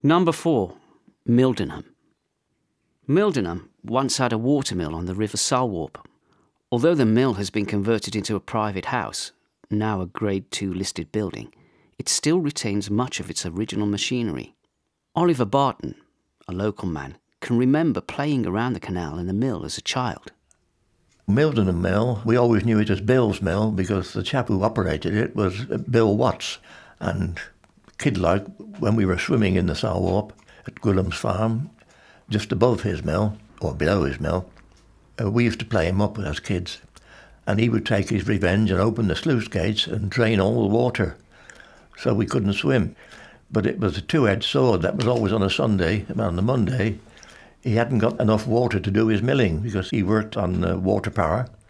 Number 4. Mildenham. Mildenham once had a watermill on the River Salwarp. Although the mill has been converted into a private house, now a Grade 2 listed building, it still retains much of its original machinery. Oliver Barton, a local man, can remember playing around the canal and the mill as a child. Mildenham Mill, we always knew it as Bill's Mill because the chap who operated it was Bill Watts. And kid-like, when we were swimming in the Salwarp at Gwillim's Farm, just above his mill, or below his mill, we used to play him up as kids. And he would take his revenge and open the sluice gates and drain all the water, so we couldn't swim. But it was a two-edged sword. That was always on a Sunday, and on the Monday, he hadn't got enough water to do his milling because he worked on water power.